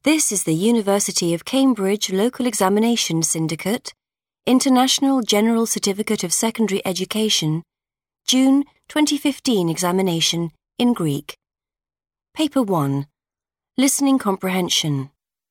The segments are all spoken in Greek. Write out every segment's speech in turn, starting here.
This is the University of Cambridge Local Examination Syndicate, International General Certificate of Secondary Education, June 2015 examination in Greek. Paper 1. Listening Comprehension.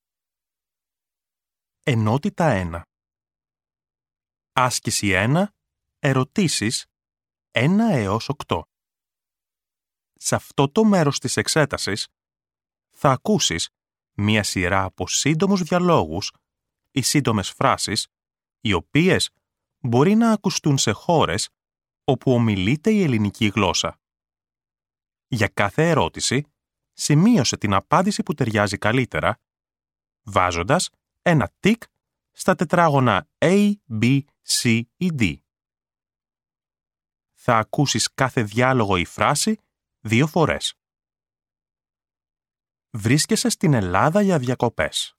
Ενότητα 1. Άσκηση 1. Ερωτήσεις 1 έως 8. Σε αυτό το μέρος της εξέτασης θα ακούσεις μία σειρά από σύντομους διαλόγους ή σύντομες φράσεις, οι οποίες μπορεί να ακουστούν σε χώρες όπου ομιλείται η ελληνική γλώσσα. Για κάθε ερώτηση, σημείωσε την απάντηση που ταιριάζει καλύτερα, βάζοντας ένα τικ στα τετράγωνα A, B, C ή D. Θα ακούσεις κάθε διάλογο ή φράση 2 φορές. Βρίσκεσαι στην Ελλάδα για διακοπές.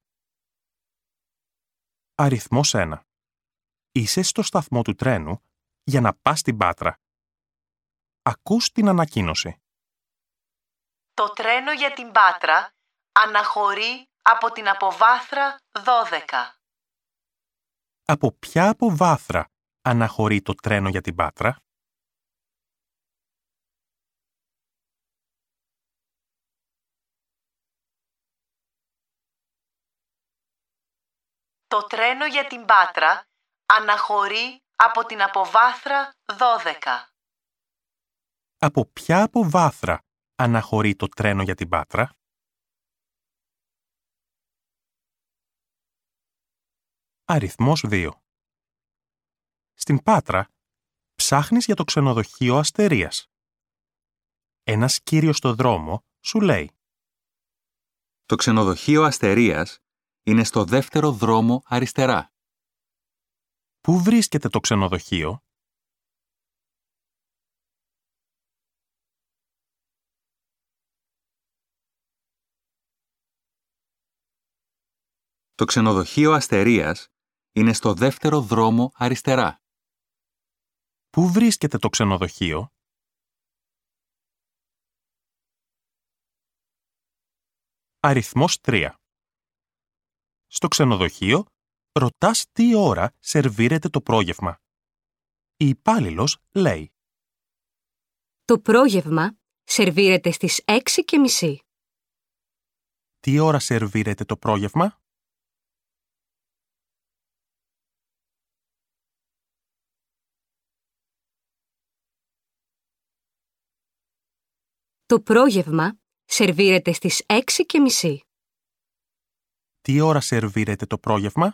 Αριθμός 1. Είσαι στο σταθμό του τρένου για να πας στην Πάτρα. Ακούς την ανακοίνωση. Το τρένο για την Πάτρα αναχωρεί από την αποβάθρα 12. Από ποια αποβάθρα αναχωρεί το τρένο για την Πάτρα? Το τρένο για την Πάτρα αναχωρεί από την αποβάθρα 12. Από ποια αποβάθρα αναχωρεί το τρένο για την Πάτρα? Αριθμός 2. Στην Πάτρα ψάχνεις για το ξενοδοχείο Αστερίας. Ένας κύριος στο δρόμο σου λέει: Το ξενοδοχείο Αστερίας είναι στο δεύτερο δρόμο αριστερά. Πού βρίσκεται το ξενοδοχείο? Το ξενοδοχείο Αστερίας είναι στο δεύτερο δρόμο αριστερά. Πού βρίσκεται το ξενοδοχείο? Αριθμός 3. Στο ξενοδοχείο ρωτάς τι ώρα σερβίρεται το πρόγευμα. Η υπάλληλος λέει: Το πρόγευμα σερβίρεται στις 6:30. Τι ώρα σερβίρεται το πρόγευμα? Το πρόγευμα σερβίρεται στις 6:30. Τι ώρα σερβίρεται το πρόγευμα?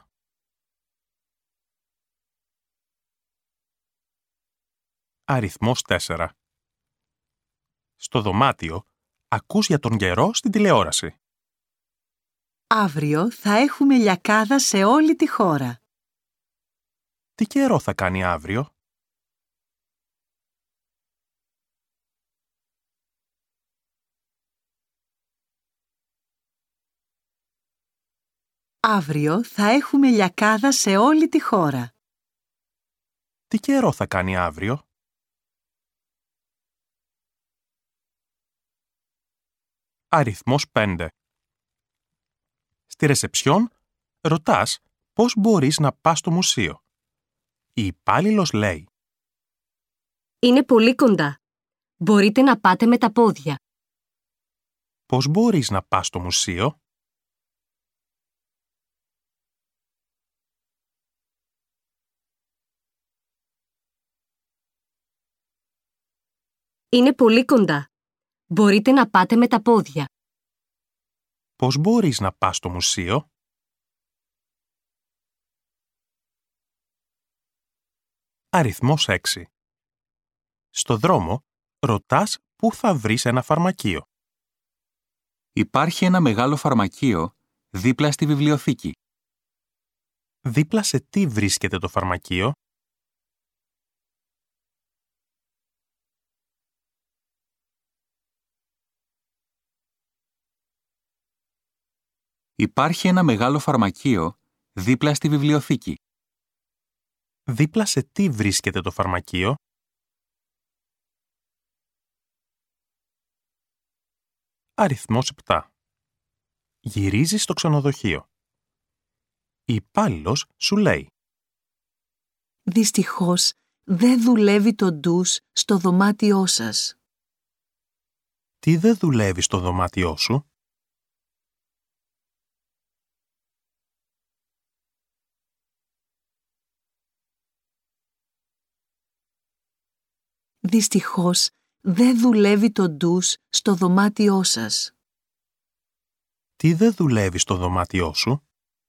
Αριθμός 4. Στο δωμάτιο ακούς για τον καιρό στην τηλεόραση. Αύριο θα έχουμε λιακάδα σε όλη τη χώρα. Τι καιρό θα κάνει αύριο? Αύριο θα έχουμε λιακάδα σε όλη τη χώρα. Τι καιρό θα κάνει αύριο? Αριθμός 5. Στη ρεσεψιόν ρωτάς πώς μπορείς να πας στο μουσείο. Η υπάλληλος λέει: Είναι πολύ κοντά. Μπορείτε να πάτε με τα πόδια. Πώς μπορείς να πας στο μουσείο? Είναι πολύ κοντά. Μπορείτε να πάτε με τα πόδια. Πώς μπορείς να πας στο μουσείο? Αριθμός 6. Στο δρόμο ρωτάς πού θα βρεις ένα φαρμακείο. Υπάρχει ένα μεγάλο φαρμακείο δίπλα στη βιβλιοθήκη. Δίπλα σε τι βρίσκεται το φαρμακείο? Υπάρχει ένα μεγάλο φαρμακείο δίπλα στη βιβλιοθήκη. Δίπλα σε τι βρίσκεται το φαρμακείο? Αριθμός 7. Γυρίζεις στο ξενοδοχείο. Η υπάλληλος σου λέει: Δυστυχώς, δεν δουλεύει το ντους στο δωμάτιό σας. Τι δεν δουλεύει στο δωμάτιό σου? Δυστυχώς, δεν δουλεύει το ντους στο δωμάτιό σας. Τι δεν δουλεύει στο δωμάτιό σου?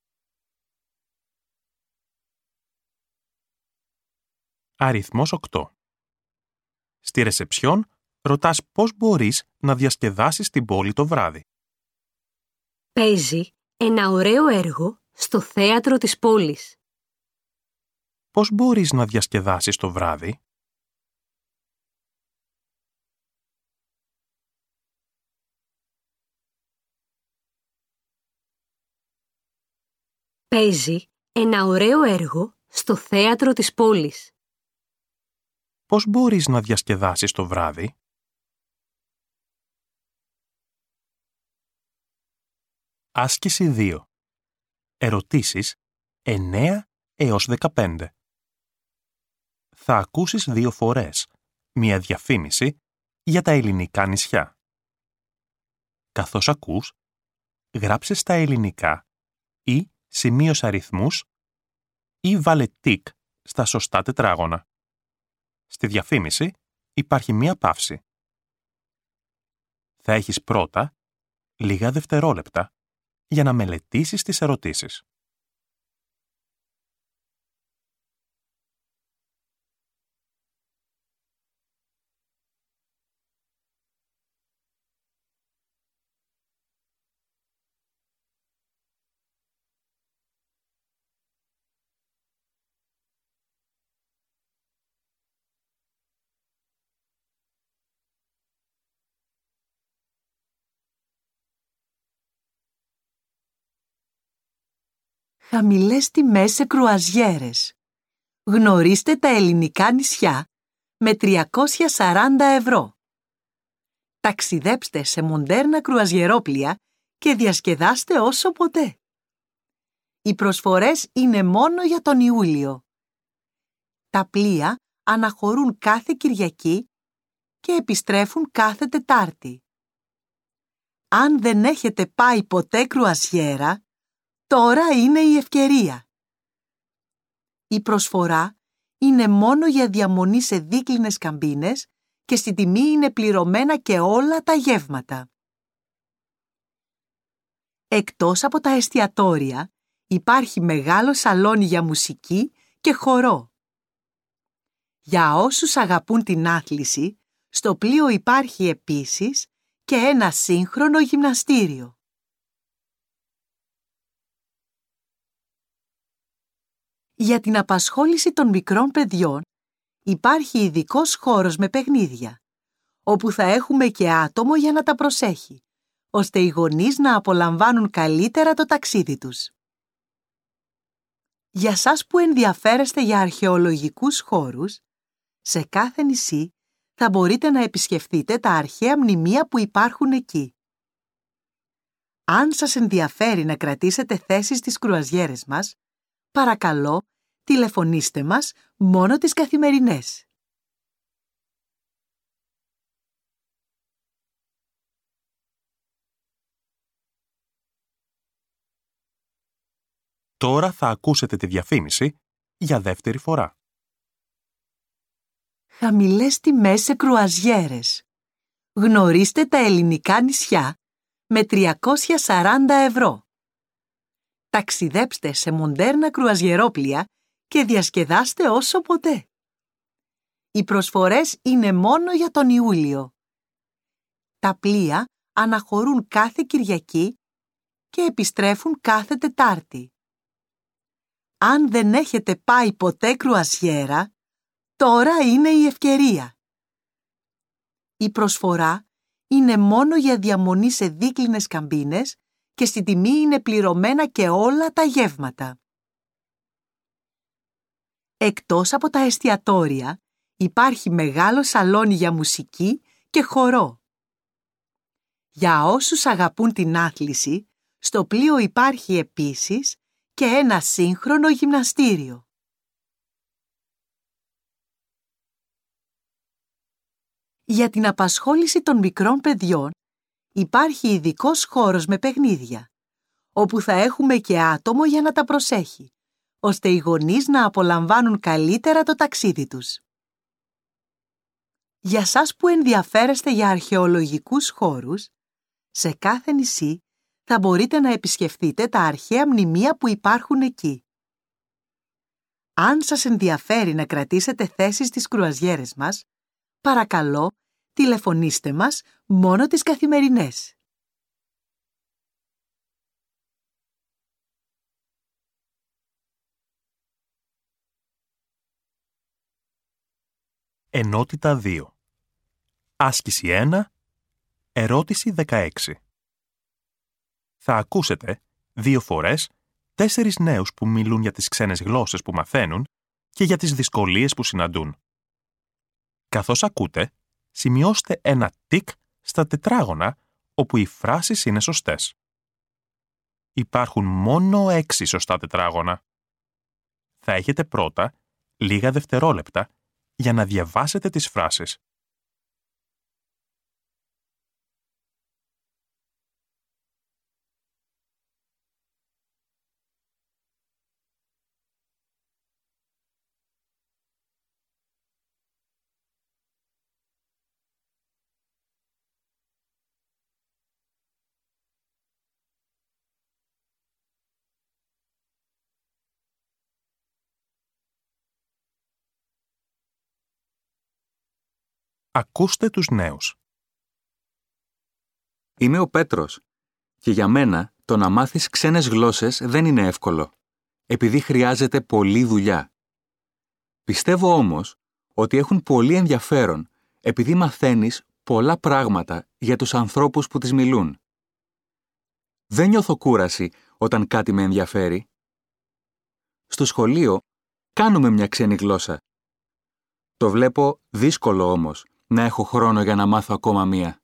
Αριθμός 8. Στη ρεσεψιόν ρωτάς πώς μπορείς να διασκεδάσεις την πόλη το βράδυ. Παίζει ένα ωραίο έργο στο θέατρο της πόλης. Πώς μπορείς να διασκεδάσεις το βράδυ? Παίζει ένα ωραίο έργο στο θέατρο της πόλης. Πώς μπορείς να διασκεδάσεις το βράδυ? Άσκηση 2. Ερωτήσεις 9 έως 15. Θα ακούσεις 2 φορές μία διαφήμιση για τα ελληνικά νησιά. Καθώς ακούς, γράψε στα ελληνικά ή σημείωσε αριθμούς ή βάλε τικ στα σωστά τετράγωνα. Στη διαφήμιση υπάρχει μία παύση. Θα έχεις πρώτα λίγα δευτερόλεπτα για να μελετήσεις τις ερωτήσεις. Χαμηλές τιμές σε κρουαζιέρες. Γνωρίστε τα ελληνικά νησιά με 340 ευρώ. Ταξιδέψτε σε μοντέρνα κρουαζιερόπλια και διασκεδάστε όσο ποτέ. Οι προσφορές είναι μόνο για τον Ιούλιο. Τα πλοία αναχωρούν κάθε Κυριακή και επιστρέφουν κάθε Τετάρτη. Αν δεν έχετε πάει ποτέ κρουαζιέρα, τώρα είναι η ευκαιρία. Η προσφορά είναι μόνο για διαμονή σε δίκλινες καμπίνες και στη τιμή είναι πληρωμένα και όλα τα γεύματα. Εκτός από τα εστιατόρια, υπάρχει μεγάλο σαλόνι για μουσική και χορό. Για όσους αγαπούν την άθληση, στο πλοίο υπάρχει επίσης και ένα σύγχρονο γυμναστήριο. Για την απασχόληση των μικρών παιδιών υπάρχει ειδικός χώρος με παιχνίδια, όπου θα έχουμε και άτομο για να τα προσέχει, ώστε οι γονείς να απολαμβάνουν καλύτερα το ταξίδι τους. Για σας που ενδιαφέρεστε για αρχαιολογικούς χώρους, σε κάθε νησί θα μπορείτε να επισκεφθείτε τα αρχαία μνημεία που υπάρχουν εκεί. Αν σας ενδιαφέρει να κρατήσετε θέσεις στις κρουαζιέρες μας, παρακαλώ, τηλεφωνήστε μας μόνο τις καθημερινές. Τώρα θα ακούσετε τη διαφήμιση για δεύτερη φορά. Χαμηλές τιμές σε κρουαζιέρες. Γνωρίστε τα ελληνικά νησιά με 340 ευρώ. Ταξιδέψτε σε μοντέρνα κρουαζιερόπλια και διασκεδάστε όσο ποτέ. Οι προσφορές είναι μόνο για τον Ιούλιο. Τα πλοία αναχωρούν κάθε Κυριακή και επιστρέφουν κάθε Τετάρτη. Αν δεν έχετε πάει ποτέ κρουαζιέρα, τώρα είναι η ευκαιρία. Η προσφορά είναι μόνο για διαμονή σε δίκλινες καμπίνες και στη τιμή είναι πληρωμένα και όλα τα γεύματα. Εκτός από τα εστιατόρια, υπάρχει μεγάλο σαλόνι για μουσική και χορό. Για όσους αγαπούν την άθληση, Στο πλοίο υπάρχει επίσης και ένα σύγχρονο γυμναστήριο. Για την απασχόληση των μικρών παιδιών υπάρχει ειδικός χώρος με παιχνίδια, όπου θα έχουμε και άτομο για να τα προσέχει, ώστε οι γονείς να απολαμβάνουν καλύτερα το ταξίδι τους. Για σας που ενδιαφέρεστε για αρχαιολογικούς χώρους, σε κάθε νησί θα μπορείτε να επισκεφτείτε τα αρχαία μνημεία που υπάρχουν εκεί. Αν σας ενδιαφέρει να κρατήσετε θέσεις στις κρουαζιέρες μας, παρακαλώ, τηλεφωνήστε μας μόνο τις καθημερινές. Ενότητα 2. Άσκηση 1. Ερώτηση 16. Θα ακούσετε 2 φορές 4 νέους που μιλούν για τις ξένες γλώσσες που μαθαίνουν και για τις δυσκολίες που συναντούν. Καθώς ακούτε, σημειώστε ένα τικ στα τετράγωνα όπου οι φράσεις είναι σωστές. Υπάρχουν μόνο 6 σωστά τετράγωνα. Θα έχετε πρώτα λίγα δευτερόλεπτα για να διαβάσετε τις φράσεις. Ακούστε τους νέους. Είμαι ο Πέτρος και για μένα το να μάθεις ξένες γλώσσες δεν είναι εύκολο, επειδή χρειάζεται πολλή δουλειά. Πιστεύω όμως ότι έχουν πολύ ενδιαφέρον επειδή μαθαίνεις πολλά πράγματα για τους ανθρώπους που τις μιλούν. Δεν νιώθω κούραση όταν κάτι με ενδιαφέρει. Στο σχολείο κάνουμε μια ξένη γλώσσα. Το βλέπω δύσκολο όμως να έχω χρόνο για να μάθω ακόμα μία.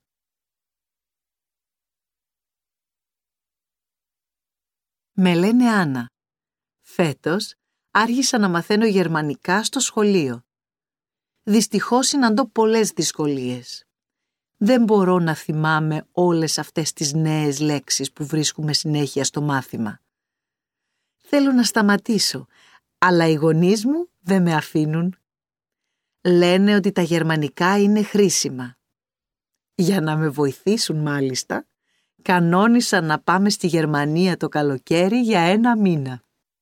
Με λένε Άννα. Φέτος άρχισα να μαθαίνω γερμανικά στο σχολείο. Δυστυχώς συναντώ πολλές δυσκολίες. Δεν μπορώ να θυμάμαι όλες αυτές τις νέες λέξεις που βρίσκουμε συνέχεια στο μάθημα. Θέλω να σταματήσω, αλλά οι γονείς μου δεν με αφήνουν. Λένε ότι τα γερμανικά είναι χρήσιμα. Για να με βοηθήσουν μάλιστα, κανόνισα να πάμε στη Γερμανία το καλοκαίρι για 1 μήνα.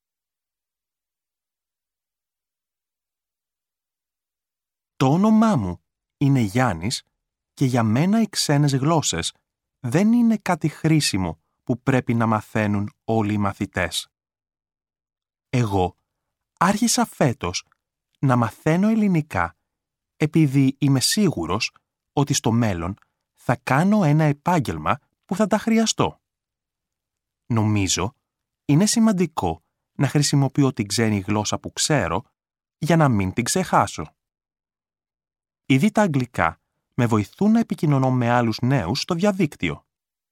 Το όνομά μου είναι Γιάννης και για μένα οι ξένες γλώσσες δεν είναι κάτι χρήσιμο που πρέπει να μαθαίνουν όλοι οι μαθητές. Εγώ άρχισα φέτος να μαθαίνω ελληνικά επειδή είμαι σίγουρος ότι στο μέλλον θα κάνω ένα επάγγελμα που θα τα χρειαστώ. Νομίζω είναι σημαντικό να χρησιμοποιώ την ξένη γλώσσα που ξέρω για να μην την ξεχάσω. Ήδη τα αγγλικά με βοηθούν να επικοινωνώ με άλλους νέους στο διαδίκτυο.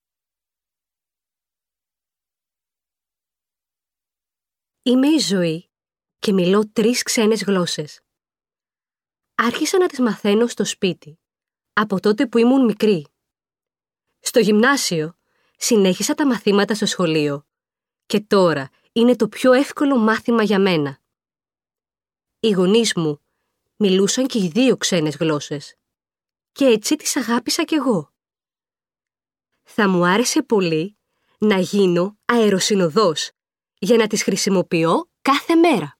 Είμαι η Ζωή και μιλώ 3 ξένες γλώσσες. Άρχισα να τις μαθαίνω στο σπίτι, από τότε που ήμουν μικρή. Στο γυμνάσιο συνέχισα τα μαθήματα στο σχολείο και τώρα είναι το πιο εύκολο μάθημα για μένα. Οι γονείς μου μιλούσαν και οι 2 ξένες γλώσσες και έτσι τις αγάπησα κι εγώ. Θα μου άρεσε πολύ να γίνω αεροσυνοδός για να τις χρησιμοποιώ κάθε μέρα.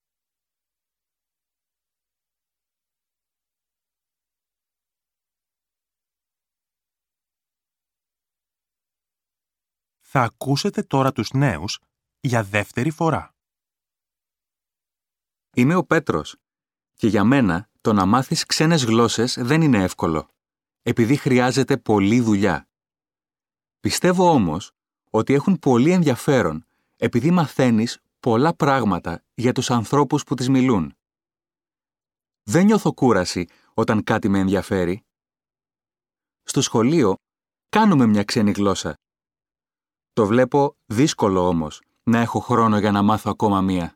Θα ακούσετε τώρα τους νέους για δεύτερη φορά. Είμαι ο Πέτρος και για μένα το να μάθεις ξένες γλώσσες δεν είναι εύκολο, επειδή χρειάζεται πολλή δουλειά. Πιστεύω όμως ότι έχουν πολύ ενδιαφέρον επειδή μαθαίνεις πολλά πράγματα για τους ανθρώπους που τις μιλούν. Δεν νιώθω κούραση όταν κάτι με ενδιαφέρει. Στο σχολείο κάνουμε μια ξένη γλώσσα. Το βλέπω δύσκολο όμως να έχω χρόνο για να μάθω ακόμα μία.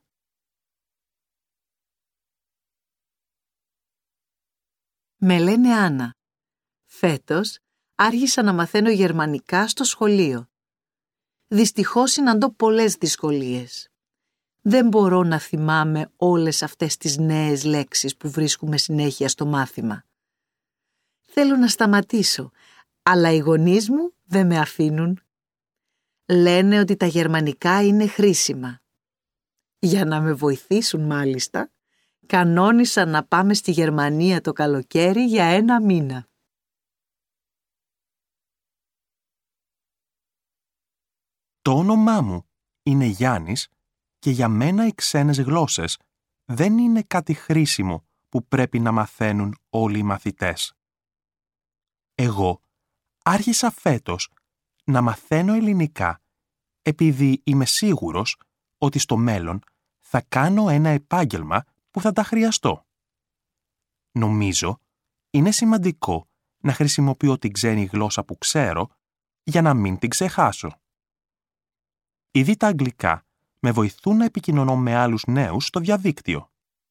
Με λένε Άννα. Φέτος άρχισα να μαθαίνω γερμανικά στο σχολείο. Δυστυχώς συναντώ πολλές δυσκολίες. Δεν μπορώ να θυμάμαι όλες αυτές τις νέες λέξεις που βρίσκουμε συνέχεια στο μάθημα. Θέλω να σταματήσω, αλλά οι γονείς μου δεν με αφήνουν. Λένε ότι τα γερμανικά είναι χρήσιμα. Για να με βοηθήσουν μάλιστα, κανόνισα να πάμε στη Γερμανία το καλοκαίρι για 1 μήνα. Το όνομά μου είναι Γιάννης και για μένα οι ξένες γλώσσες δεν είναι κάτι χρήσιμο που πρέπει να μαθαίνουν όλοι οι μαθητές. Εγώ άρχισα φέτος να μαθαίνω ελληνικά επειδή είμαι σίγουρος ότι στο μέλλον θα κάνω ένα επάγγελμα που θα τα χρειαστώ. Νομίζω είναι σημαντικό να χρησιμοποιώ την ξένη γλώσσα που ξέρω για να μην την ξεχάσω. Ήδη τα αγγλικά με βοηθούν να επικοινωνώ με άλλους νέους στο διαδίκτυο.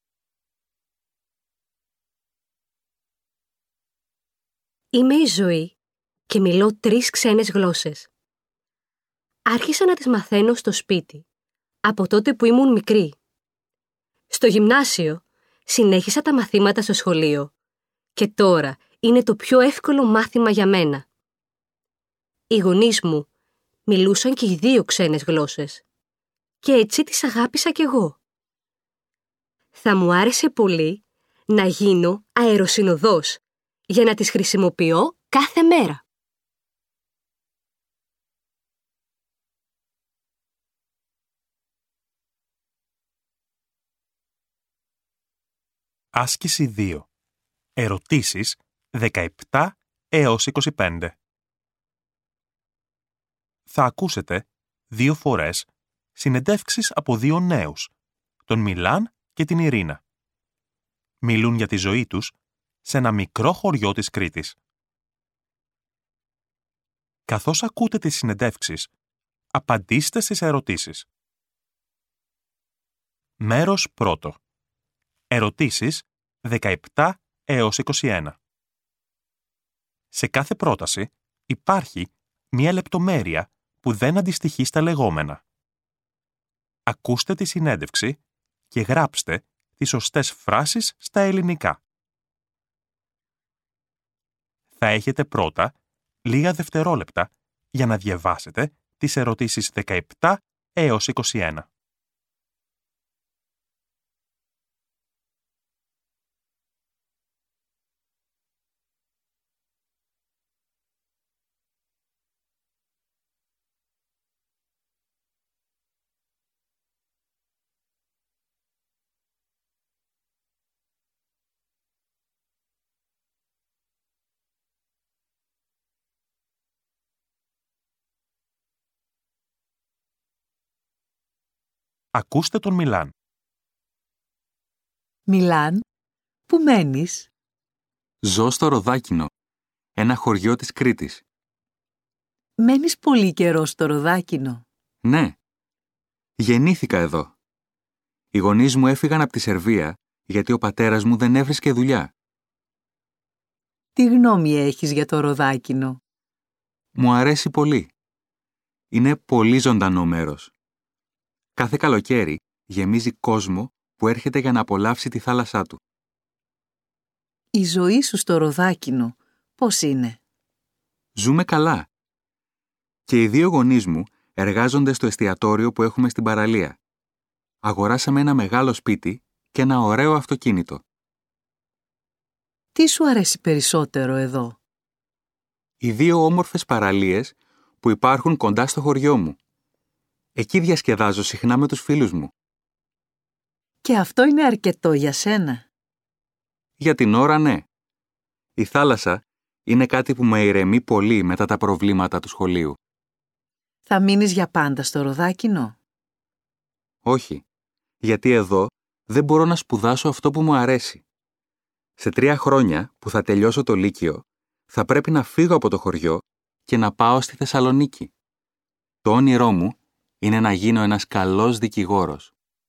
Είμαι η Ζωή και μιλώ 3 ξένες γλώσσες. Άρχισα να τις μαθαίνω στο σπίτι, από τότε που ήμουν μικρή. Στο γυμνάσιο συνέχισα τα μαθήματα στο σχολείο και τώρα είναι το πιο εύκολο μάθημα για μένα. Οι γονείς μου μιλούσαν και οι 2 ξένες γλώσσες και έτσι τις αγάπησα κι εγώ. Θα μου άρεσε πολύ να γίνω αεροσυνοδός για να τις χρησιμοποιώ κάθε μέρα. Άσκηση 2. Ερωτήσεις 17 έως 25. Θα ακούσετε 2 φορές συνεντεύξεις από 2 νέους, τον Μιλάν και την Ειρήνα. Μιλούν για τη ζωή τους σε ένα μικρό χωριό της Κρήτης. Καθώς ακούτε τις συνεντεύξεις, απαντήστε στις ερωτήσεις. Μέρος 1. Ερωτήσεις 17 έως 21. Σε κάθε πρόταση υπάρχει μία λεπτομέρεια που δεν αντιστοιχεί στα λεγόμενα. Ακούστε τη συνέντευξη και γράψτε τις σωστές φράσεις στα ελληνικά. Θα έχετε πρώτα λίγα δευτερόλεπτα για να διαβάσετε τις ερωτήσεις 17 έως 21. Ακούστε τον Μιλάν. Μιλάν, πού μένεις? Ζω στο Ροδάκινο, ένα χωριό της Κρήτης. Μένεις πολύ καιρό στο Ροδάκινο? Ναι. Γεννήθηκα εδώ. Οι γονείς μου έφυγαν από τη Σερβία γιατί ο πατέρας μου δεν έβρισκε δουλειά. Τι γνώμη έχεις για το Ροδάκινο? Μου αρέσει πολύ. Είναι πολύ ζωντανό μέρος. Κάθε καλοκαίρι γεμίζει κόσμο που έρχεται για να απολαύσει τη θάλασσά του. Η ζωή σου στο Ροδάκινο πώς είναι? Ζούμε καλά. Και οι 2 γονείς μου εργάζονται στο εστιατόριο που έχουμε στην παραλία. Αγοράσαμε ένα μεγάλο σπίτι και ένα ωραίο αυτοκίνητο. Τι σου αρέσει περισσότερο εδώ? Οι 2 όμορφες παραλίες που υπάρχουν κοντά στο χωριό μου. Εκεί διασκεδάζω συχνά με τους φίλους μου. Και αυτό είναι αρκετό για σένα? Για την ώρα ναι. Η θάλασσα είναι κάτι που με ηρεμεί πολύ μετά τα προβλήματα του σχολείου. Θα μείνεις για πάντα στο Ροδάκινο? Όχι, γιατί εδώ δεν μπορώ να σπουδάσω αυτό που μου αρέσει. Σε 3 χρόνια που θα τελειώσω το Λύκειο, θα πρέπει να φύγω από το χωριό και να πάω στη Θεσσαλονίκη. Το όνειρό μου είναι να γίνω ένας καλός δικηγόρος.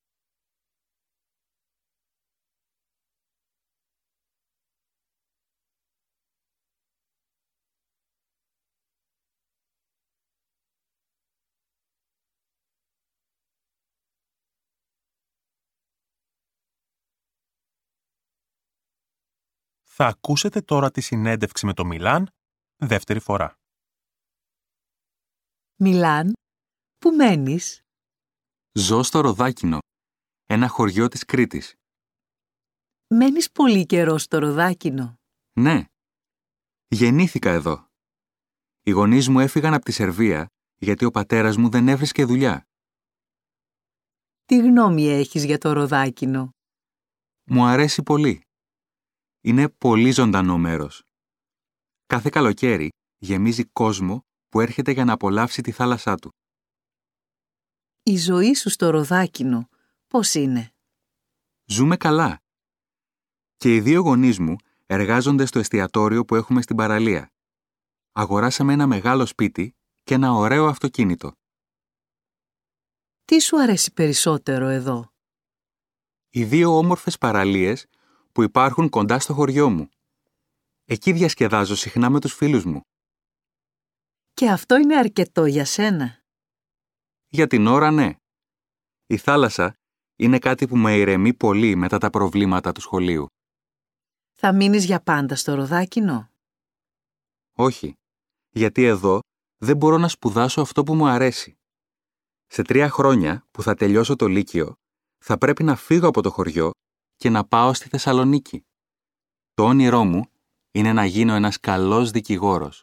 Θα ακούσετε τώρα τη συνέντευξη με το Μιλάν, δεύτερη φορά. Μιλάν, πού μένεις? Ζω στο Ροδάκινο, ένα χωριό της Κρήτης. Μένεις πολύ καιρό στο Ροδάκινο. Ναι, γεννήθηκα εδώ. Οι γονείς μου έφυγαν από τη Σερβία γιατί ο πατέρας μου δεν έβρισκε δουλειά. Τι γνώμη έχεις για το Ροδάκινο? Μου αρέσει πολύ. Είναι πολύ ζωντανό μέρος. Κάθε καλοκαίρι γεμίζει κόσμο που έρχεται για να απολαύσει τη θάλασσά του. Η ζωή σου στο Ροδάκινο πώς είναι? Ζούμε καλά. Και οι δύο γονείς μου εργάζονται στο εστιατόριο που έχουμε στην παραλία. Αγοράσαμε ένα μεγάλο σπίτι και ένα ωραίο αυτοκίνητο. Τι σου αρέσει περισσότερο εδώ? Οι δύο όμορφες παραλίες που υπάρχουν κοντά στο χωριό μου. Εκεί διασκεδάζω συχνά με τους φίλους μου. Και αυτό είναι αρκετό για σένα? Για την ώρα ναι. Η θάλασσα είναι κάτι που με ηρεμεί πολύ μετά τα προβλήματα του σχολείου. Θα μείνεις για πάντα στο Ροδάκινο? Όχι, γιατί εδώ δεν μπορώ να σπουδάσω αυτό που μου αρέσει. Σε 3 χρόνια που θα τελειώσω το Λύκειο, θα πρέπει να φύγω από το χωριό και να πάω στη Θεσσαλονίκη. Το όνειρό μου είναι να γίνω ένας καλός δικηγόρος.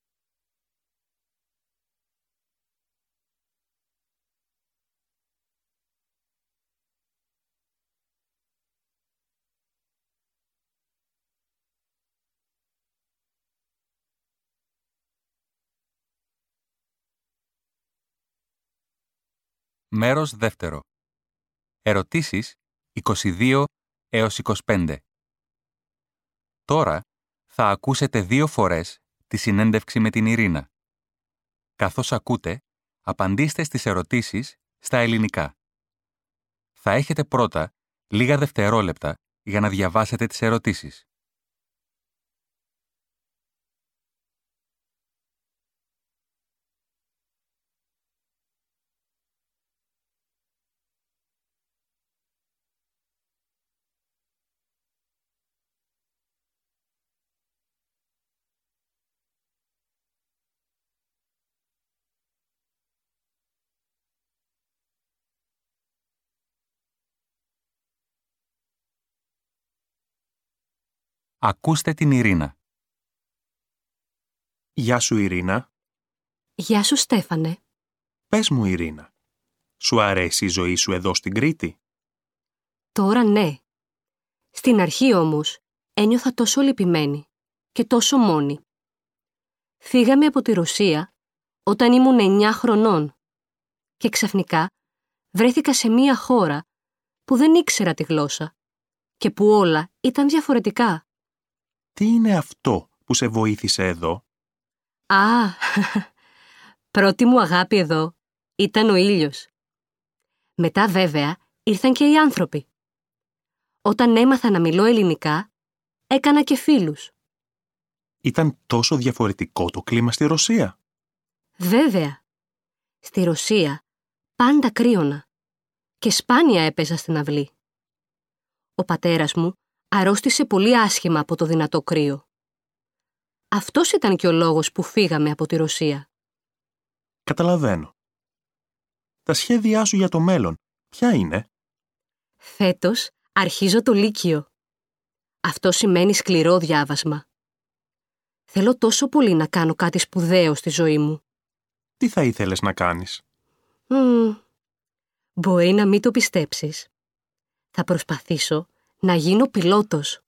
Μέρος δεύτερο. Ερωτήσεις 22 έως 25. Τώρα θα ακούσετε 2 φορές τη συνέντευξη με την Ειρήνα. Καθώς ακούτε, απαντήστε στις ερωτήσεις στα ελληνικά. Θα έχετε πρώτα λίγα δευτερόλεπτα για να διαβάσετε τις ερωτήσεις. Ακούστε την Ειρήνα. Γεια σου Ειρήνα. Γεια σου Στέφανε. Πες μου Ειρήνα, σου αρέσει η ζωή σου εδώ στην Κρήτη? Τώρα ναι. Στην αρχή όμως ένιωθα τόσο λυπημένη και τόσο μόνη. Φύγαμε από τη Ρωσία όταν ήμουν 9 χρονών και ξαφνικά βρέθηκα σε μία χώρα που δεν ήξερα τη γλώσσα και που όλα ήταν διαφορετικά. Τι είναι αυτό που σε βοήθησε εδώ? Α, πρώτη μου αγάπη εδώ ήταν ο ήλιος. Μετά βέβαια ήρθαν και οι άνθρωποι. Όταν έμαθα να μιλώ ελληνικά, έκανα και φίλους. Ήταν τόσο διαφορετικό το κλίμα στη Ρωσία? Βέβαια. Στη Ρωσία πάντα κρύωνα και σπάνια έπαιζα στην αυλή. Ο πατέρας μου αρρώστησε πολύ άσχημα από το δυνατό κρύο. Αυτός ήταν και ο λόγος που φύγαμε από τη Ρωσία. Καταλαβαίνω. Τα σχέδιά σου για το μέλλον, ποια είναι? Φέτος αρχίζω το Λύκειο. Αυτό σημαίνει σκληρό διάβασμα. Θέλω τόσο πολύ να κάνω κάτι σπουδαίο στη ζωή μου. Τι θα ήθελες να κάνεις? Μπορεί να μην το πιστέψεις. Θα προσπαθήσω να γίνω πιλότος.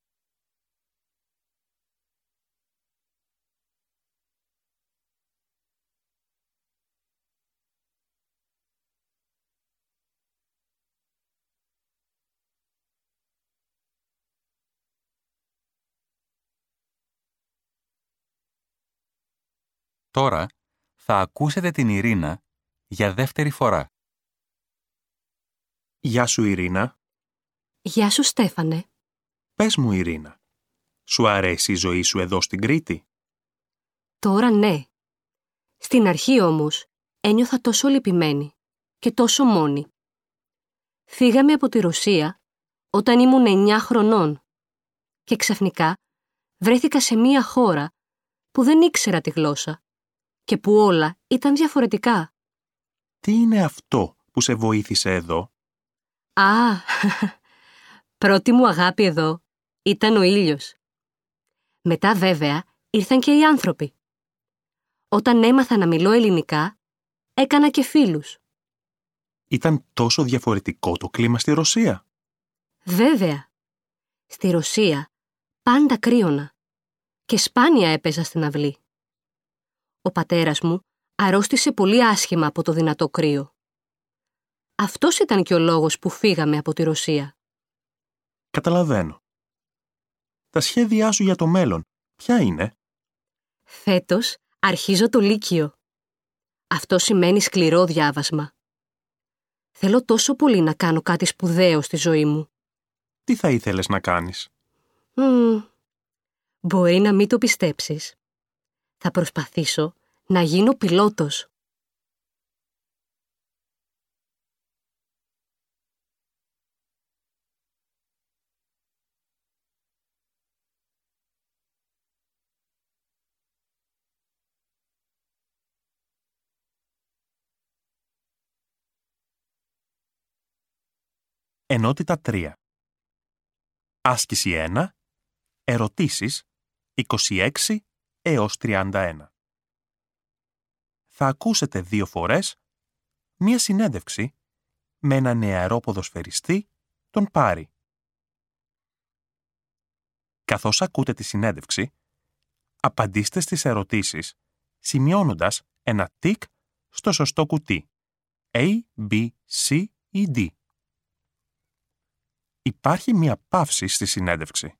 Τώρα θα ακούσετε την Ειρήνα για δεύτερη φορά. Γεια σου, Ειρήνα. Γεια σου, Στέφανε. Πες μου, Ειρήνα, σου αρέσει η ζωή σου εδώ στην Κρήτη? Τώρα ναι. Στην αρχή όμως ένιωθα τόσο λυπημένη και τόσο μόνη. Φύγαμε από τη Ρωσία όταν ήμουν 9 χρονών και ξαφνικά βρέθηκα σε μία χώρα που δεν ήξερα τη γλώσσα και που όλα ήταν διαφορετικά. Τι είναι αυτό που σε βοήθησε εδώ? Α, πρώτη μου αγάπη εδώ ήταν ο ήλιος. Μετά βέβαια ήρθαν και οι άνθρωποι. Όταν έμαθα να μιλώ ελληνικά, έκανα και φίλους. Ήταν τόσο διαφορετικό το κλίμα στη Ρωσία? Βέβαια. Στη Ρωσία πάντα κρύωνα και σπάνια έπαιζα στην αυλή. Ο πατέρας μου αρρώστησε πολύ άσχημα από το δυνατό κρύο. Αυτός ήταν και ο λόγος που φύγαμε από τη Ρωσία. Καταλαβαίνω. Τα σχέδιά σου για το μέλλον, ποια είναι? Φέτος αρχίζω το Λύκειο. Αυτό σημαίνει σκληρό διάβασμα. Θέλω τόσο πολύ να κάνω κάτι σπουδαίο στη ζωή μου. Τι θα ήθελες να κάνεις? Μπορεί να μην το πιστέψεις. Θα προσπαθήσω να γίνω πιλότος. Ενότητα 3. Άσκηση 1. Ερωτήσεις 26 έως 31. Θα ακούσετε 2 φορές μία συνέντευξη με έναν νεαρό ποδοσφαιριστή, τον Πάρη. Καθώς ακούτε τη συνέντευξη, απαντήστε στις ερωτήσεις σημειώνοντας ένα τικ στο σωστό κουτί A, B, C ή D. Υπάρχει μία παύση στη συνέντευξη.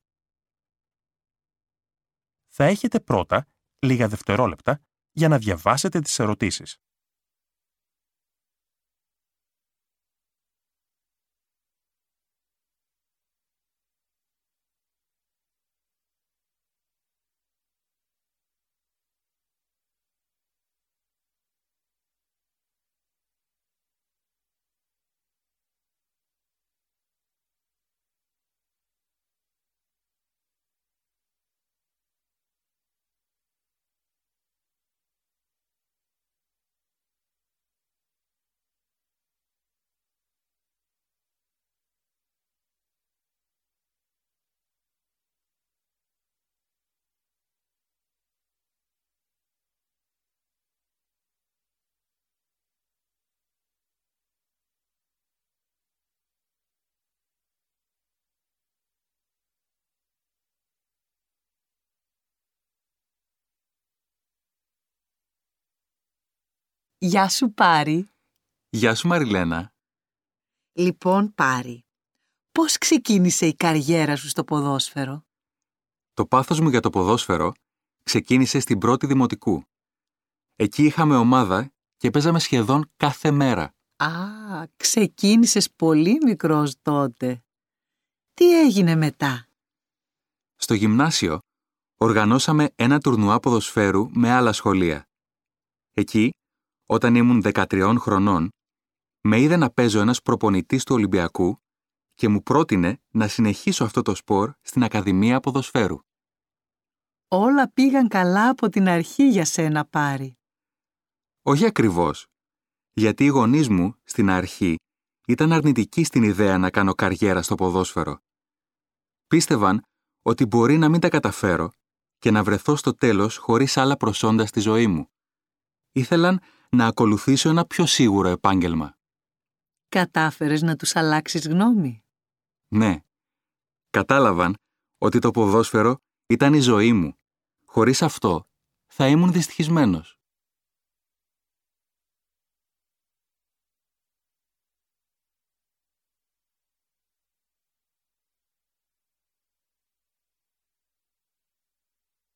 Θα έχετε πρώτα λίγα δευτερόλεπτα για να διαβάσετε τις ερωτήσεις. Γεια σου, Πάρη. Γεια σου, Μαριλένα. Λοιπόν, Πάρη, πώς ξεκίνησε η καριέρα σου στο ποδόσφαιρο? Το πάθος μου για το ποδόσφαιρο ξεκίνησε στην πρώτη δημοτικού. Εκεί είχαμε ομάδα και παίζαμε σχεδόν κάθε μέρα. Α, ξεκίνησες πολύ μικρός τότε. Τι έγινε μετά? Στο γυμνάσιο οργανώσαμε ένα τουρνουά ποδοσφαίρου με άλλα σχολεία. Εκεί, όταν ήμουν 13 χρονών, με είδε να παίζω ένας προπονητής του Ολυμπιακού και μου πρότεινε να συνεχίσω αυτό το σπορ στην Ακαδημία Ποδοσφαίρου. Όλα πήγαν καλά από την αρχή για σένα, Πάρη. Όχι ακριβώς, γιατί οι γονείς μου στην αρχή ήταν αρνητικοί στην ιδέα να κάνω καριέρα στο ποδόσφαιρο. Πίστευαν ότι μπορεί να μην τα καταφέρω και να βρεθώ στο τέλος χωρίς άλλα προσόντα στη ζωή μου. Ήθελαν να ακολουθήσω ένα πιο σίγουρο επάγγελμα. Κατάφερες να τους αλλάξεις γνώμη? Ναι. Κατάλαβαν ότι το ποδόσφαιρο ήταν η ζωή μου. Χωρίς αυτό θα ήμουν δυστυχισμένος.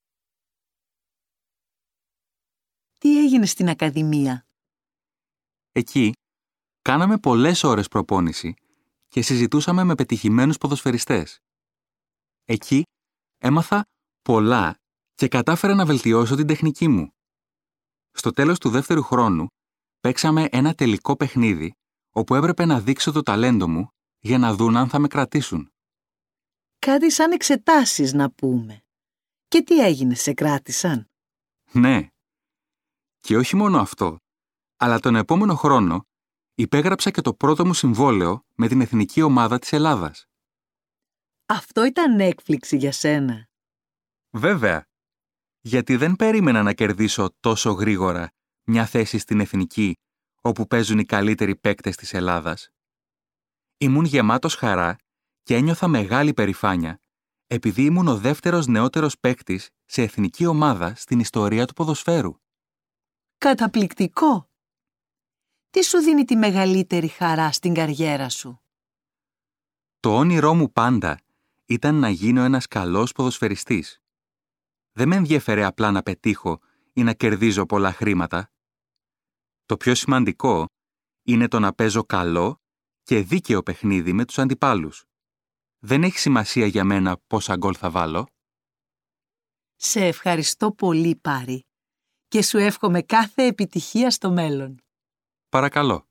Τι έγινε στην Ακαδημία? Εκεί κάναμε πολλές ώρες προπόνηση και συζητούσαμε με πετυχημένους ποδοσφαιριστές. Εκεί έμαθα πολλά και κατάφερα να βελτιώσω την τεχνική μου. Στο τέλος του δεύτερου χρόνου παίξαμε ένα τελικό παιχνίδι όπου έπρεπε να δείξω το ταλέντο μου για να δουν αν θα με κρατήσουν. Κάτι σαν εξετάσεις να πούμε. Και τι έγινε, σε κράτησαν? Ναι. Και όχι μόνο αυτό, αλλά τον επόμενο χρόνο υπέγραψα και το πρώτο μου συμβόλαιο με την εθνική ομάδα της Ελλάδας. Αυτό ήταν έκπληξη για σένα. Βέβαια, γιατί δεν περίμενα να κερδίσω τόσο γρήγορα μια θέση στην εθνική όπου παίζουν οι καλύτεροι παίκτες της Ελλάδας. Ήμουν γεμάτος χαρά και ένιωθα μεγάλη περηφάνεια επειδή ήμουν ο δεύτερος νεότερος παίκτης σε εθνική ομάδα στην ιστορία του ποδοσφαίρου. Καταπληκτικό! Τι σου δίνει τη μεγαλύτερη χαρά στην καριέρα σου? Το όνειρό μου πάντα ήταν να γίνω ένας καλός ποδοσφαιριστής. Δεν με ενδιέφερε απλά να πετύχω ή να κερδίζω πολλά χρήματα. Το πιο σημαντικό είναι το να παίζω καλό και δίκαιο παιχνίδι με τους αντιπάλους. Δεν έχει σημασία για μένα πόσα γκολ θα βάλω. Σε ευχαριστώ πολύ, Πάρη, και σου εύχομαι κάθε επιτυχία στο μέλλον. Παρακαλώ.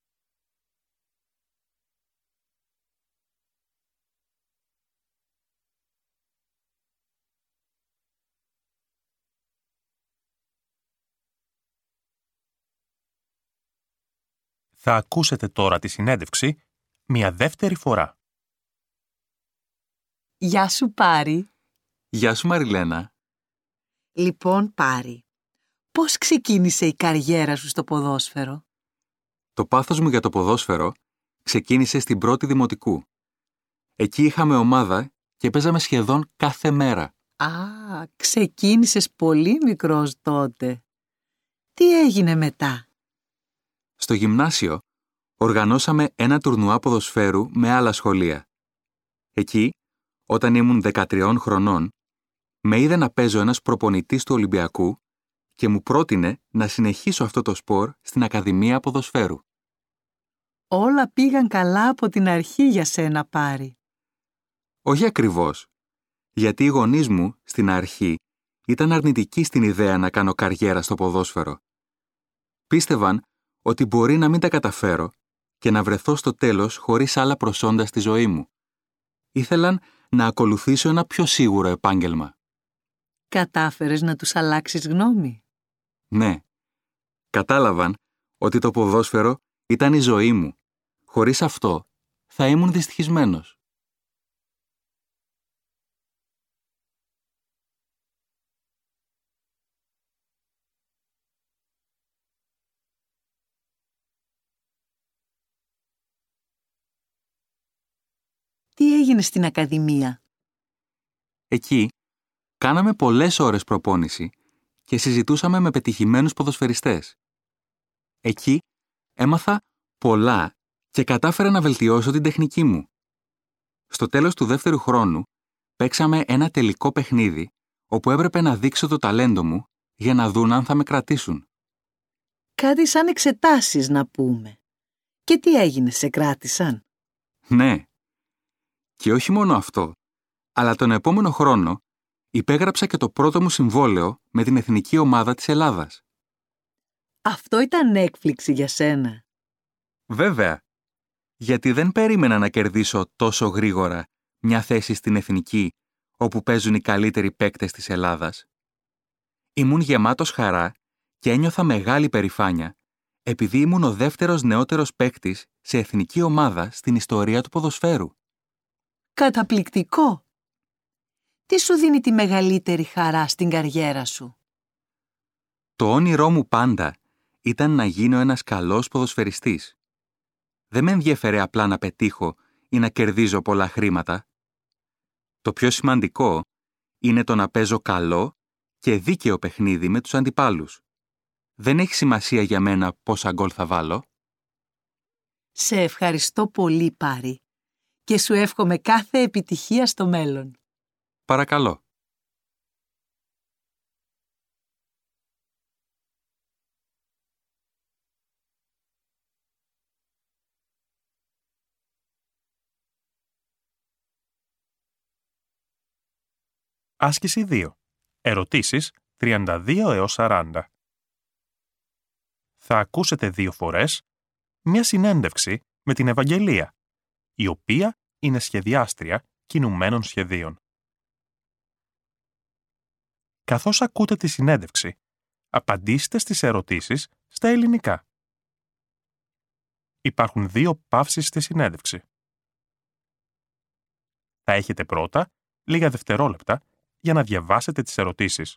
Θα ακούσετε τώρα τη συνέντευξη μια δεύτερη φορά. Γεια σου, Πάρη. Γεια σου, Μαριλένα. Λοιπόν, Πάρη, πώς ξεκίνησε η καριέρα σου στο ποδόσφαιρο? Το πάθος μου για το ποδόσφαιρο ξεκίνησε στην πρώτη δημοτικού. Εκεί είχαμε ομάδα και παίζαμε σχεδόν κάθε μέρα. Α, ξεκίνησες πολύ μικρός τότε. Τι έγινε μετά? Στο γυμνάσιο οργανώσαμε ένα τουρνουά ποδοσφαίρου με άλλα σχολεία. Εκεί, όταν ήμουν 13 χρονών, με είδε να παίζω ένας προπονητής του Ολυμπιακού και μου πρότεινε να συνεχίσω αυτό το σπορ στην Ακαδημία Ποδοσφαίρου. Όλα πήγαν καλά από την αρχή για σένα, Πάρη. Όχι ακριβώς, γιατί οι γονείς μου στην αρχή ήταν αρνητικοί στην ιδέα να κάνω καριέρα στο ποδόσφαιρο. Πίστευαν ότι μπορεί να μην τα καταφέρω και να βρεθώ στο τέλος χωρίς άλλα προσόντα στη ζωή μου. Ήθελαν να ακολουθήσω ένα πιο σίγουρο επάγγελμα. Κατάφερες να τους αλλάξεις γνώμη? Ναι. Κατάλαβαν ότι το ποδόσφαιρο ήταν η ζωή μου. Χωρίς αυτό θα ήμουν δυστυχισμένος. Τι έγινε στην Ακαδημία? Εκεί κάναμε πολλές ώρες προπόνηση και συζητούσαμε με πετυχημένους ποδοσφαιριστές. Εκεί έμαθα πολλά και κατάφερα να βελτιώσω την τεχνική μου. Στο τέλος του δεύτερου χρόνου παίξαμε ένα τελικό παιχνίδι όπου έπρεπε να δείξω το ταλέντο μου για να δουν αν θα με κρατήσουν. Κάτι σαν εξετάσεις να πούμε. Και τι έγινε, σε κράτησαν? Ναι. Και όχι μόνο αυτό, αλλά τον επόμενο χρόνο υπέγραψα και το πρώτο μου συμβόλαιο με την εθνική ομάδα της Ελλάδας. Αυτό ήταν έκπληξη για σένα. Βέβαια, γιατί δεν περίμενα να κερδίσω τόσο γρήγορα μια θέση στην εθνική όπου παίζουν οι καλύτεροι παίκτες της Ελλάδας. Ήμουν γεμάτος χαρά και ένιωθα μεγάλη περηφάνεια επειδή ήμουν ο δεύτερος νεότερος παίκτης σε εθνική ομάδα στην ιστορία του ποδοσφαίρου. Καταπληκτικό! Τι σου δίνει τη μεγαλύτερη χαρά στην καριέρα σου? Το όνειρό μου πάντα ήταν να γίνω ένας καλός ποδοσφαιριστής. Δεν με ενδιέφερε απλά να πετύχω ή να κερδίζω πολλά χρήματα. Το πιο σημαντικό είναι το να παίζω καλό και δίκαιο παιχνίδι με τους αντιπάλους. Δεν έχει σημασία για μένα πόσα γκολ θα βάλω. Σε ευχαριστώ πολύ, Πάρη, και σου εύχομαι κάθε επιτυχία στο μέλλον. Παρακαλώ. Άσκηση 2. Ερωτήσεις 32 έως 40. Θα ακούσετε 2 φορές μια συνέντευξη με την Ευαγγελία, η οποία είναι σχεδιάστρια κινουμένων σχεδίων. Καθώς ακούτε τη συνέντευξη, απαντήστε στις ερωτήσεις στα ελληνικά. Υπάρχουν 2 παύσεις στη συνέντευξη. Θα έχετε πρώτα λίγα δευτερόλεπτα για να διαβάσετε τις ερωτήσεις.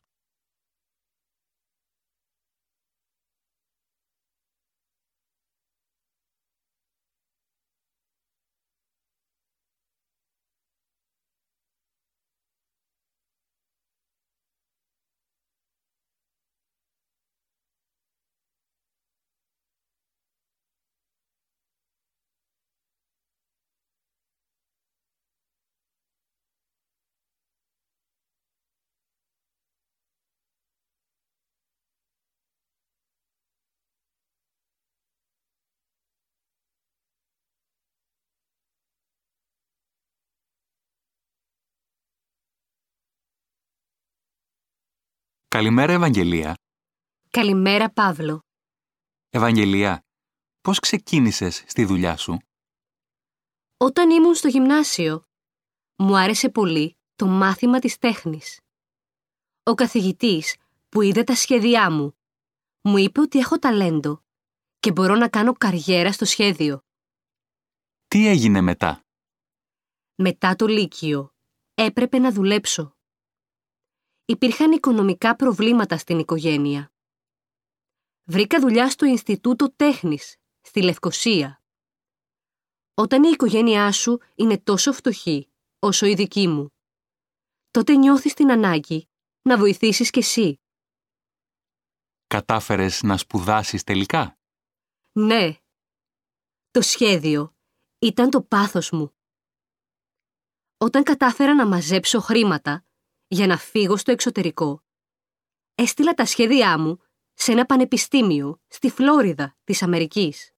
Καλημέρα, Ευαγγελία. Καλημέρα, Παύλο. Ευαγγελία, πώς ξεκίνησες στη δουλειά σου? Όταν ήμουν στο γυμνάσιο, μου άρεσε πολύ το μάθημα της τέχνης. Ο καθηγητής που είδε τα σχέδιά μου είπε ότι έχω ταλέντο και μπορώ να κάνω καριέρα στο σχέδιο. Τι έγινε μετά? Μετά το Λύκειο, έπρεπε να δουλέψω. Υπήρχαν οικονομικά προβλήματα στην οικογένεια. Βρήκα δουλειά στο Ινστιτούτο Τέχνης, στη Λευκοσία. Όταν η οικογένειά σου είναι τόσο φτωχή, όσο η δική μου, τότε νιώθεις την ανάγκη να βοηθήσεις κι εσύ. Κατάφερες να σπουδάσεις τελικά? Ναι. Το σχέδιο ήταν το πάθος μου. Όταν κατάφερα να μαζέψω χρήματα για να φύγω στο εξωτερικό, έστειλα τα σχέδιά μου σε ένα πανεπιστήμιο στη Φλόριδα της Αμερικής.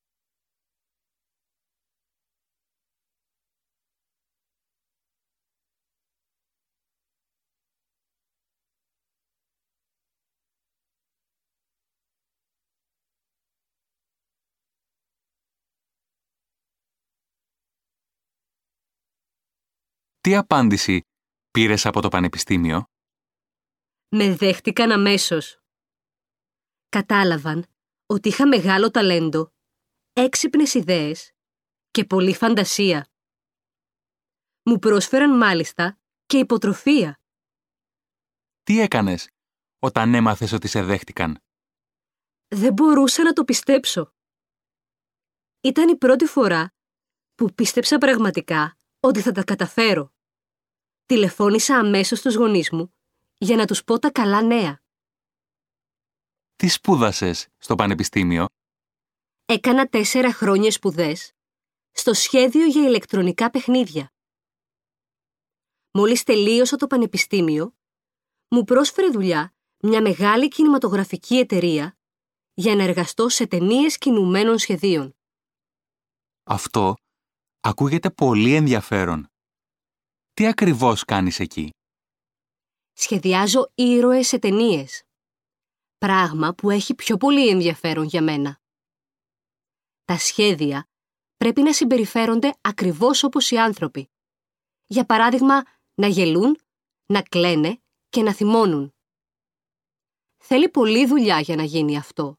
Τι απάντηση πήρες από το πανεπιστήμιο? Με δέχτηκαν αμέσως. Κατάλαβαν ότι είχα μεγάλο ταλέντο, έξυπνες ιδέες και πολλή φαντασία. Μου πρόσφεραν μάλιστα και υποτροφία. Τι έκανες όταν έμαθες ότι σε δέχτηκαν? Δεν μπορούσα να το πιστέψω. Ήταν η πρώτη φορά που πίστεψα πραγματικά ότι θα τα καταφέρω. Τηλεφώνησα αμέσως στους γονείς μου για να τους πω τα καλά νέα. Τι σπούδασες στο πανεπιστήμιο? Έκανα 4 χρόνια σπουδές στο σχέδιο για ηλεκτρονικά παιχνίδια. Μόλις τελείωσα το πανεπιστήμιο, μου πρόσφερε δουλειά μια μεγάλη κινηματογραφική εταιρεία για να εργαστώ σε ταινίες κινουμένων σχεδίων. Αυτό ακούγεται πολύ ενδιαφέρον. Τι ακριβώς κάνεις εκεί? Σχεδιάζω ήρωες σε ταινίες. Πράγμα που έχει πιο πολύ ενδιαφέρον για μένα. Τα σχέδια πρέπει να συμπεριφέρονται ακριβώς όπως οι άνθρωποι. Για παράδειγμα, να γελούν, να κλαίνε και να θυμώνουν. Θέλει πολλή δουλειά για να γίνει αυτό.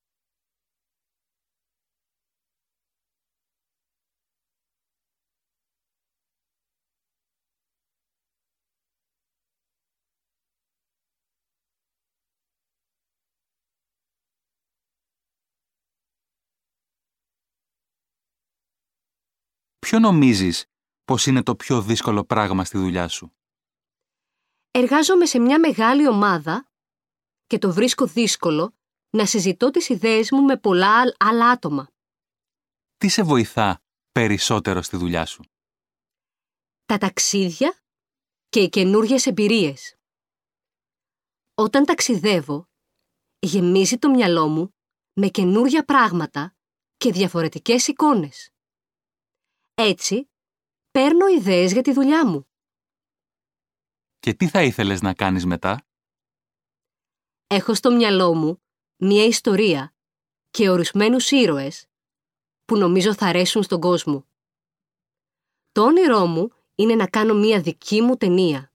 Ποιο νομίζεις πως είναι το πιο δύσκολο πράγμα στη δουλειά σου? Εργάζομαι σε μια μεγάλη ομάδα και το βρίσκω δύσκολο να συζητώ τις ιδέες μου με πολλά άλλα άτομα. Τι σε βοηθά περισσότερο στη δουλειά σου? Τα ταξίδια και οι καινούργιες εμπειρίες. Όταν ταξιδεύω, γεμίζει το μυαλό μου με καινούργια πράγματα και διαφορετικές εικόνες. Έτσι, παίρνω ιδέες για τη δουλειά μου. Και τι θα ήθελες να κάνεις μετά? Έχω στο μυαλό μου μία ιστορία και ορισμένους ήρωες που νομίζω θα αρέσουν στον κόσμο. Το όνειρό μου είναι να κάνω μία δική μου ταινία.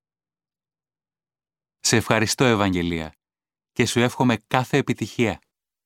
Σε ευχαριστώ, Ευαγγελία, και σου εύχομαι κάθε επιτυχία.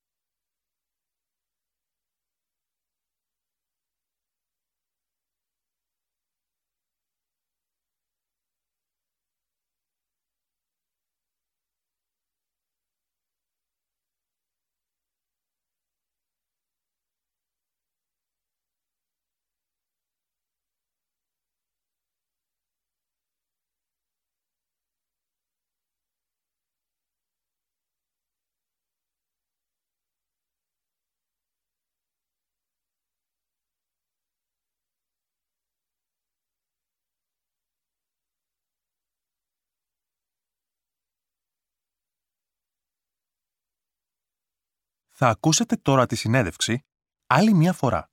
Θα ακούσετε τώρα τη συνέντευξη άλλη μία φορά.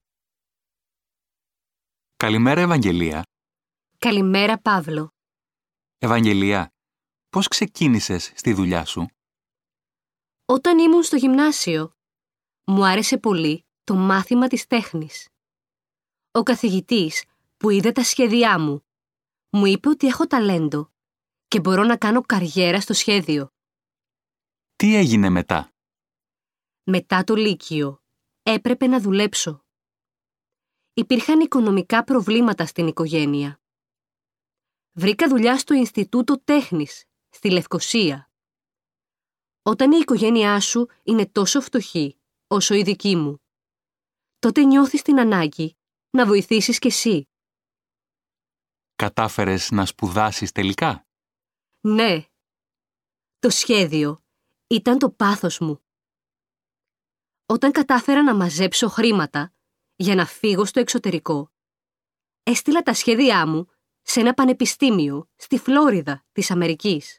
Καλημέρα, Ευαγγελία. Καλημέρα, Παύλο. Ευαγγελία, πώς ξεκίνησες στη δουλειά σου? Όταν ήμουν στο γυμνάσιο, μου άρεσε πολύ το μάθημα της τέχνης. Ο καθηγητής που είδε τα σχέδιά μου, μου είπε ότι έχω ταλέντο και μπορώ να κάνω καριέρα στο σχέδιο. Τι έγινε μετά? Μετά το Λύκειο, έπρεπε να δουλέψω. Υπήρχαν οικονομικά προβλήματα στην οικογένεια. Βρήκα δουλειά στο Ινστιτούτο Τέχνης, στη Λευκοσία. Όταν η οικογένειά σου είναι τόσο φτωχή, όσο η δική μου, τότε νιώθεις την ανάγκη να βοηθήσεις κι εσύ. Κατάφερες να σπουδάσεις τελικά? Ναι. Το σχέδιο ήταν το πάθος μου. Όταν κατάφερα να μαζέψω χρήματα για να φύγω στο εξωτερικό, έστειλα τα σχέδιά μου σε ένα πανεπιστήμιο στη Φλόριδα της Αμερικής.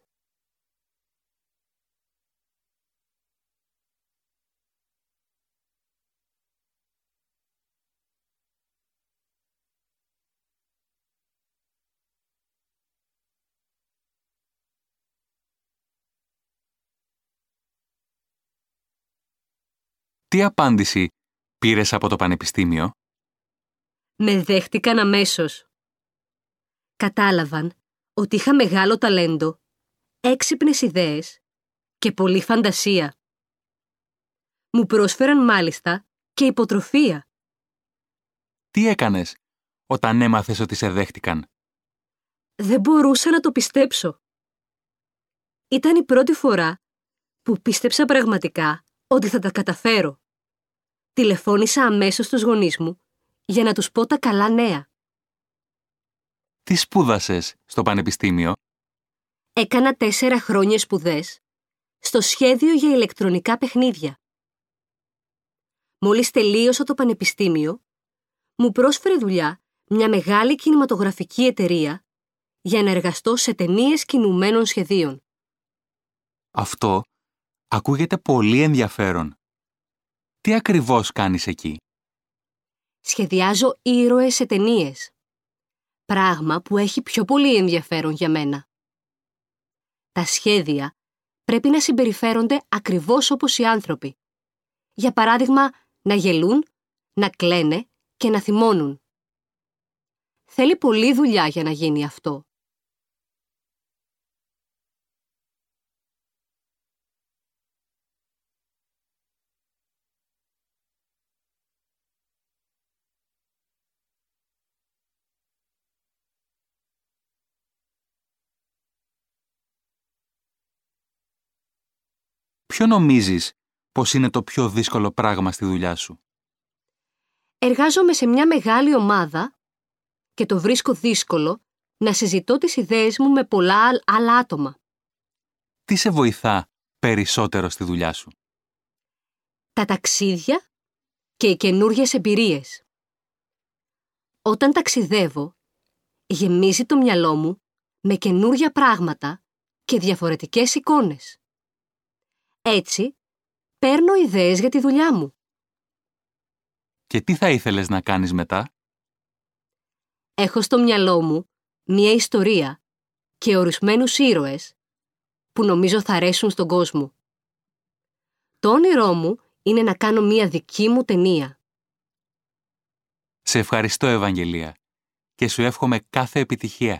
Τι απάντηση πήρες από το πανεπιστήμιο? Με δέχτηκαν αμέσως. Κατάλαβαν ότι είχα μεγάλο ταλέντο, έξυπνες ιδέες και πολλή φαντασία. Μου πρόσφεραν μάλιστα και υποτροφία. Τι έκανες όταν έμαθες ότι σε δέχτηκαν? Δεν μπορούσα να το πιστέψω. Ήταν η πρώτη φορά που πίστεψα πραγματικά ότι θα τα καταφέρω. Τηλεφώνησα αμέσως στους γονείς μου για να τους πω τα καλά νέα. Τι σπούδασες στο πανεπιστήμιο? Έκανα 4 χρόνια σπουδές στο σχέδιο για ηλεκτρονικά παιχνίδια. Μόλις τελείωσα το πανεπιστήμιο, μου πρόσφερε δουλειά μια μεγάλη κινηματογραφική εταιρεία για να εργαστώ σε ταινίες κινουμένων σχεδίων. Αυτό ακούγεται πολύ ενδιαφέρον. Τι ακριβώς κάνεις εκεί? Σχεδιάζω ήρωες σε ταινίες. Πράγμα που έχει πιο πολύ ενδιαφέρον για μένα. Τα σχέδια πρέπει να συμπεριφέρονται ακριβώς όπως οι άνθρωποι. Για παράδειγμα, να γελούν, να κλαίνε και να θυμώνουν. Θέλει πολλή δουλειά για να γίνει αυτό. Ποιο νομίζεις πως είναι το πιο δύσκολο πράγμα στη δουλειά σου? Εργάζομαι σε μια μεγάλη ομάδα και το βρίσκω δύσκολο να συζητώ τις ιδέες μου με πολλά άλλα άτομα. Τι σε βοηθά περισσότερο στη δουλειά σου? Τα ταξίδια και οι καινούργιες εμπειρίες. Όταν ταξιδεύω, γεμίζει το μυαλό μου με καινούργια πράγματα και διαφορετικές εικόνες. Έτσι, παίρνω ιδέες για τη δουλειά μου. Και τι θα ήθελες να κάνεις μετά? Έχω στο μυαλό μου μία ιστορία και ορισμένους ήρωες που νομίζω θα αρέσουν στον κόσμο. Το όνειρό μου είναι να κάνω μία δική μου ταινία. Σε ευχαριστώ, Ευαγγελία, και σου εύχομαι κάθε επιτυχία.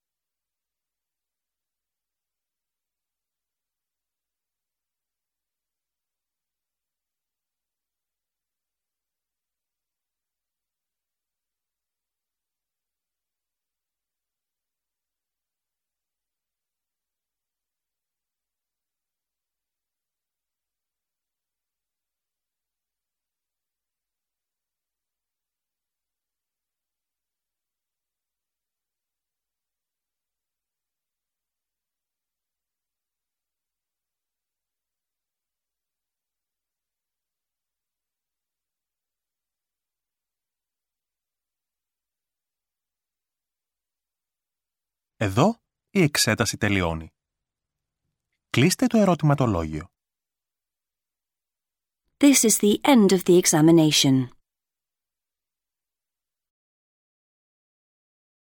Εδώ η εξέταση τελειώνει. Κλείστε το ερωτηματολόγιο. This is the end of the examination.